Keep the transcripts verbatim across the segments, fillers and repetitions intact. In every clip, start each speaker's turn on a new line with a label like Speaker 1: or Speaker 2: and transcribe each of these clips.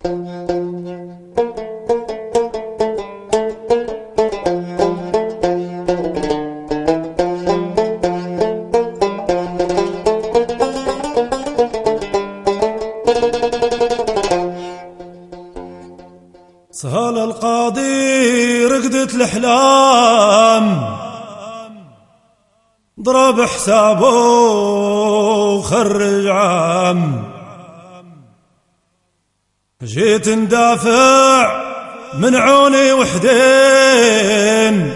Speaker 1: سهل القاضي رقدت الأحلام، ضرب حسابه وخرج عام. جيت ندافع من عوني وحدين،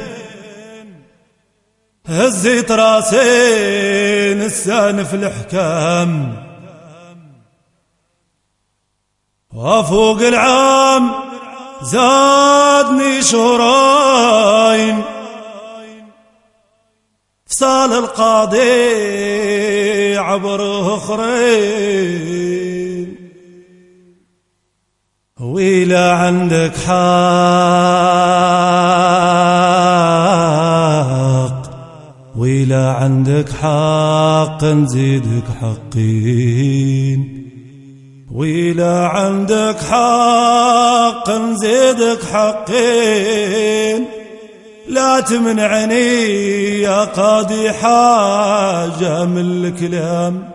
Speaker 1: هزيت راسين السانف الحكام. وفوق العام زادني شهرين، فصال القاضي عبره اخرين. ويلا عندك حق، ويلا عندك حق نزيدك حقين. ويلا عندك حق نزيدك حقين. لا تمنعني يا قاضي حاجة من الكلام.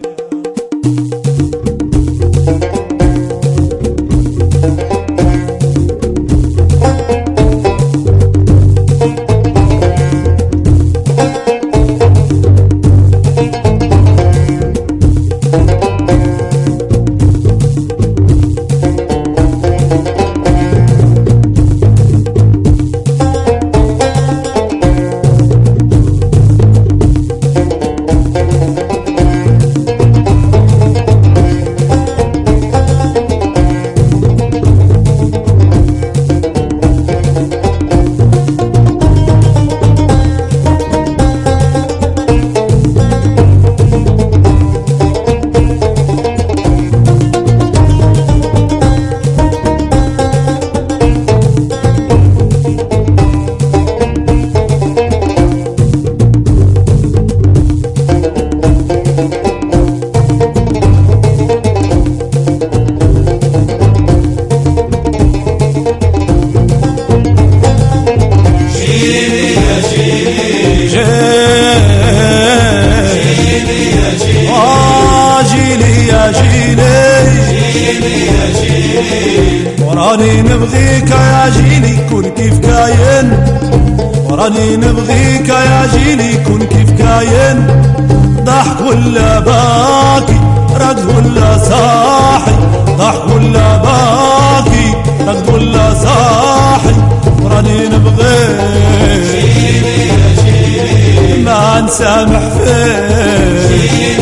Speaker 1: وراني نبغيك يا جيلي كون كيف كاين، وراني نبغيك يا جيلي كون كيف كاين. ضحك ولا باكي، رقد ولا صاحي، ضحك ولا باكي، رقد ولا صاحي. وراني نبغيك جيلي يا جيلي ما نسامح فيك.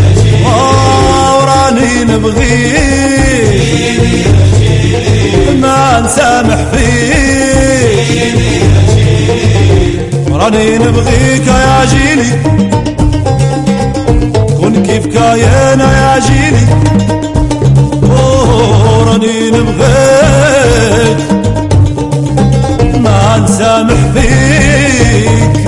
Speaker 1: وراني نبغيك ما نسامح فيك. وراني نبغيك يا جيلي كون كيف كاين يا جيلي. وراني نبغيك ما نسامح فيك.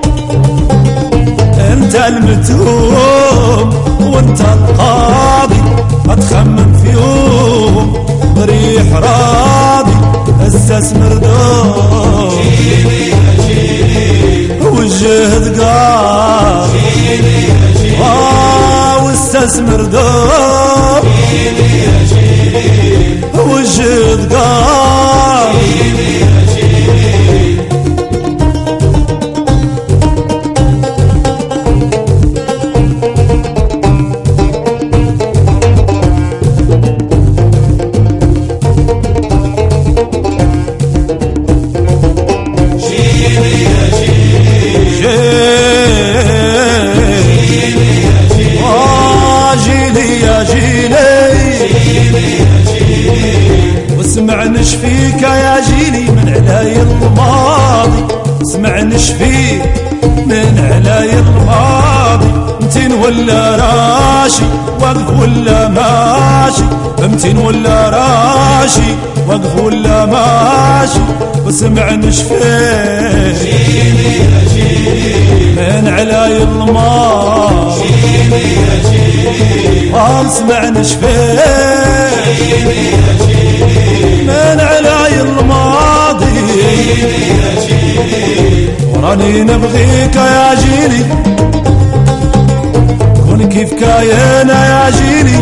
Speaker 1: انت المتهوم وانت القاضي، ما تخمم في يوم مريح راضي. استثمر دوم والجهد قام، واستثمر دوم والجهد قام. واسمع نشفيك يا جيلي من علاي الماضي، اسمع نشفيك من علاي الماضي. متين ولا راشي، واقف ولا ماشي، متين ولا راشي، واقف ولا ماشي. واسمع نشفيك جيلي يا جيلي من علاي الماضي، جيلي يا جيلي. واسمع نشفيك جيلي يا جيلي من علاي الماضي وراني نبغيك يا جيلي كون كيف كاينة يا جيلي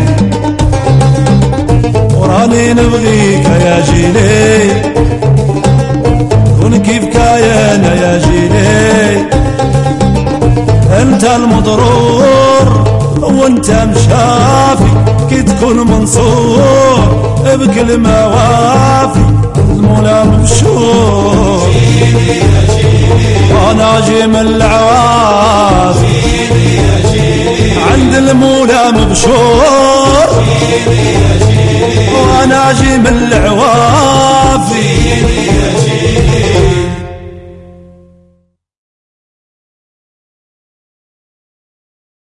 Speaker 1: وراني نبغيك يا جيلي كون كيف كاينة يا جيلي انت المضرور وانت مشافي كي تكون منصور بكل موافي المولى مبشور وانا جي من العوافي عند المولى مبشور وانا جي من العوافي